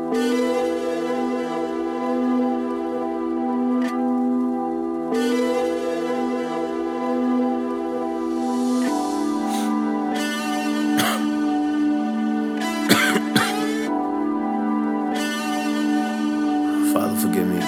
Father, forgive me.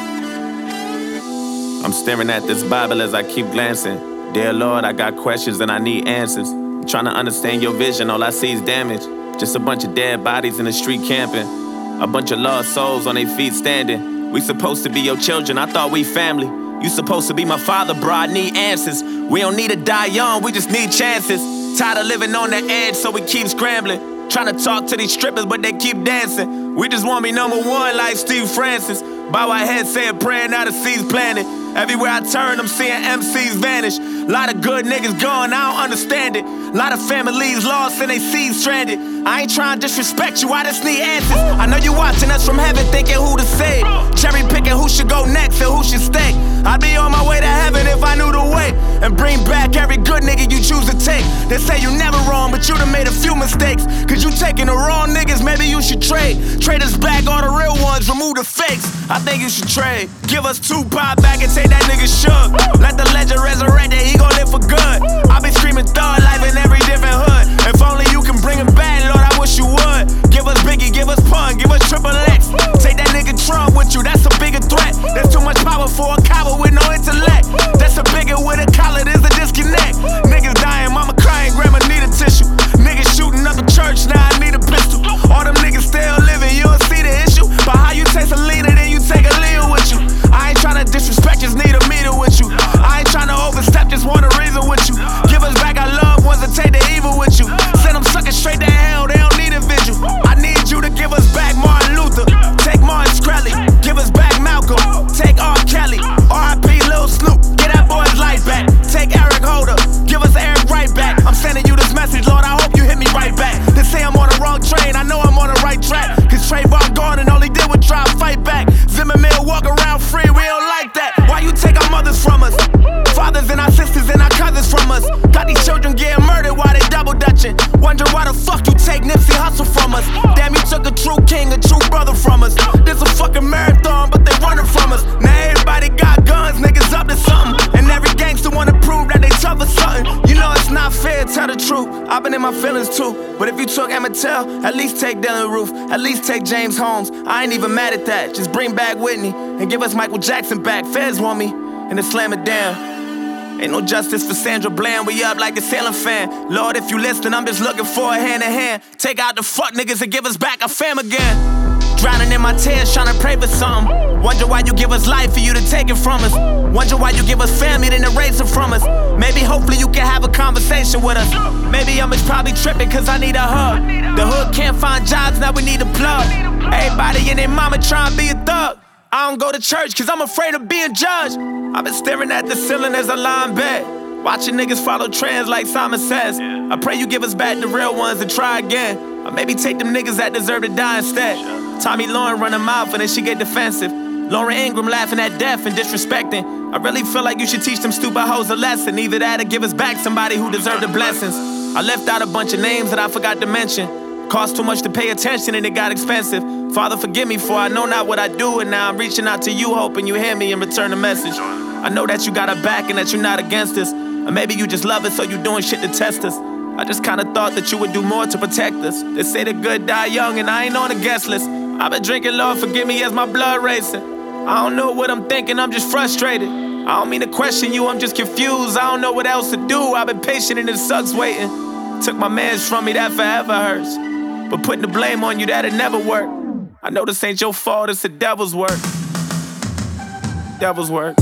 I'm staring at this Bible as I keep glancing. Dear Lord, I got questions and I need answers. I'm trying to understand your vision, all I see is damage. Just a bunch of dead bodies in the street camping. A bunch of lost souls on their feet standing. We supposed to be your children, I thought we family. You supposed to be my father, bro, I need answers. We don't need to die young, we just need chances. Tired of living on the edge, so we keep scrambling. Trying to talk to these strippers, but they keep dancing. We just want to be number one like Steve Francis. Bow our heads, say a prayer, now the seeds planted. Everywhere I turn, I'm seeing MCs vanish. Lot of good niggas gone, I don't understand it. Lot of families lost and they seeds stranded. I ain't trying to disrespect you, I just need answers. I know you watching us from heaven thinking who to save. Cherry picking who should go next and who should stay. I'd be on my way to heaven if I knew the way. And bring back every good nigga you choose to take. They say you never wrong, but you done made a few mistakes. Cause you taking the wrong niggas, maybe you should trade. Trade us back all the real ones, remove the fakes. I think you should trade. Give us Tupac back and take that nigga shook. Let the legend resurrect and he gon' live for good. I been screaming thug life in every different hood. If only you can bring him back, Lord, I wish you would. Give us Biggie, give us Pun, give us Triple X. Take that nigga Trump with you, that's a bigger threat. There's too much power for a coward with no intellect. That's a bigger with a collar, there's a disconnect. Niggas dying, mama crying, grandma need a tissue. Niggas shooting up the church, now I need a pistol. All them niggas still living, you don't see the issue. But how you taste a leader, then you take a lean with you. I ain't tryna disrespect, just need a meter with you. I ain't tryna overstep, just want a reason with you. Give us back our loved ones and take the evil with you. Send them suckers straight to hell, they don't need a vigil. I need you to give us back Martin Luther. Take Martin Shkreli, give us back Malcolm. Take R. Kelly, R.I.P. Lil Snoop, get that boy's life back. Take Eric Holder, give us Eric right back. I'm sending you this message, Lord, I hope you hit me right back. They say I'm on the wrong train, I know I'm on the right track. Cause Trayvon gone and all he did was try to fight back. Zimmerman walk around free, we don't like that. Why you take our mothers from us? Fathers and our sisters and our cousins from us. Got these children getting murdered while they double dutching. Wonder why the fuck you take Nipsey Hussle from us. Damn, you took a true king, a true brother from us. This a fucking marathon, but they running from us. Now everybody got guns, niggas up to something. And every gangster wanna prove that they tough or something. You know it's not fair, tell the truth. I've been in my feelings too. But if you took Emmett Till, at least take Dylan Roof. At least take James Holmes. I ain't even mad at that. Just bring back Whitney and give us Michael Jackson back. Feds want me, and then slam it down. Ain't no justice for Sandra Bland, we up like a sailing fan. Lord, if you listen, I'm just looking for a hand in hand. Take out the fuck niggas and give us back our fam again. Drowning in my tears, trying to pray for something. Wonder why you give us life for you to take it from us. Wonder why you give us family, then erase it from us. Maybe hopefully you can have a conversation with us. Maybe I'm just probably tripping cause I need a hug. The hood can't find jobs, now we need a plug. Everybody and their mama trying to be a thug. I don't go to church cause I'm afraid of being judged. I've been staring at the ceiling as I lie in bed, watching niggas follow trends like Simon Says. I pray you give us back the real ones and try again. Or maybe take them niggas that deserve to die instead. Tommy Lauren run her mouth and then she get defensive. Lauren Ingram laughing at death and disrespecting. I really feel like you should teach them stupid hoes a lesson. Either that or give us back somebody who deserved the blessings. I left out a bunch of names that I forgot to mention. Cost too much to pay attention and it got expensive. Father, forgive me for I know not what I do, and now I'm reaching out to you hoping you hear me and return the message. I know that you got our back and that you're not against us. Or maybe you just love us so you doing shit to test us. I just kinda thought that you would do more to protect us. They say the good die young and I ain't on the guest list. I've been drinking, Lord, forgive me as my blood racing. I don't know what I'm thinking, I'm just frustrated. I don't mean to question you, I'm just confused. I don't know what else to do, I've been patient and it sucks waiting. Took my mans from me, that forever hurts. But putting the blame on you, that'll never work. I know this ain't your fault, it's the devil's work. Devil's work.